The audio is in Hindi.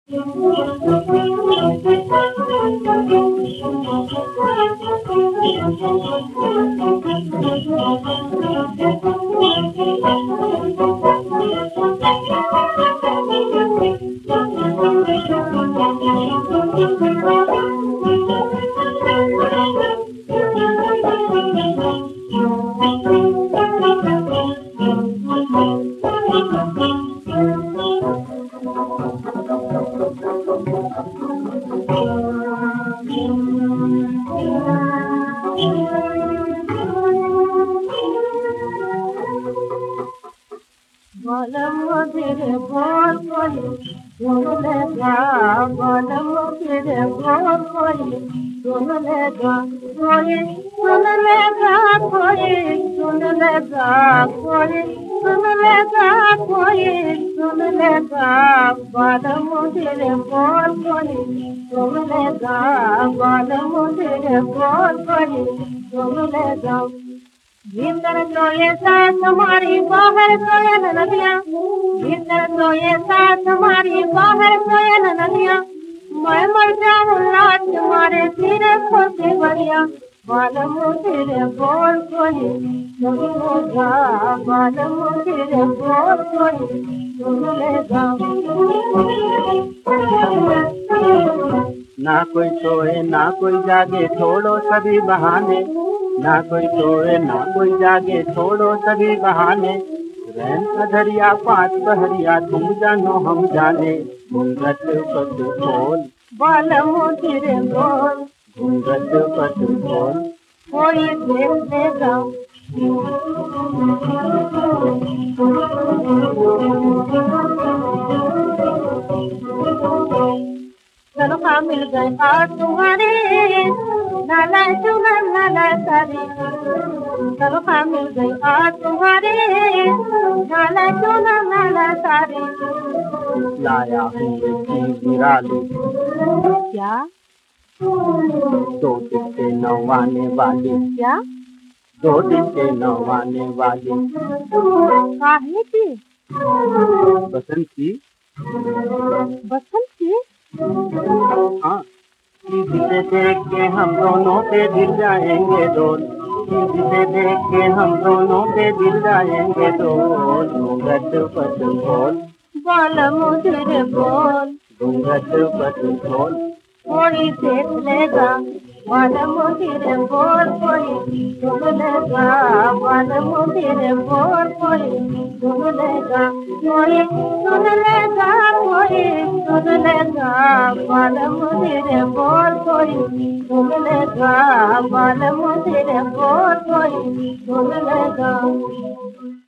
बलमुदिरे बोल कोई सुन लेगा, बलमुदिरे बोल कोई सुन लेगा, कोई सुन लेगा, कोई सुन लेगा, कोई सुन लेगा, कोई सुन लेगा, बलमुदिरे बोल कोई सुन लेगा, बलमुदिरे बोल कोई सुन लेगा। भीतर तो ये साथ तुम्हारी बाहर तो ये नदियाँ, भीतर तो ये साथ तुम्हारी बाहर तो ये नदियाँ, मैं मर जाऊँ लाज तुम्हारे सिरे खोसे बढ़िया, बालमु तेरे बोल कोई सुन लेगा, बालमु तेरे बोल कोई सुन लेगा। ना कोई सोए ना कोई जागे छोड़ो सभी बहाने, ना कोई सोए ना कोई जागे छोड़ो सभी बहाने, रैन अधरिया पाँच पहरिया तुम जानो हम जाने, घूंघट पट खोल बालमु तेरे बोल, घूंघट पट खोल कोई देख लेगा। तनख्वाह मिल गई आज तुम्हारी, नाला चुना नाला सारी, तनख्वाह मिल गई आज तुम्हारी, नाला चुना नाला सारी। लाया हूँ निराली क्या दो टिक्के नवाने वाली, क्या दो टिक्के नवाने वाली, काहे की बसंत की, बसंत की। हाँ जिसे देख के हम दोनों पे दिल जाएंगे डोल, जिसे देख के हम दोनों पे दिल जाएंगे डोल, घूंघट पट खोल बालमु तेरे बोल, घूंघट पट खोल कोई देख लेगा, बालमु तेरे बोल कोई सुन लेगा, बालमु तेरे बोल कोई सुन लेगा, कोई सुन लेगा, कोई सुन लेगा, बालमु तेरे बोल कोई सुन लेगा, बालमु तेरे बोल कोई सुन लेगा।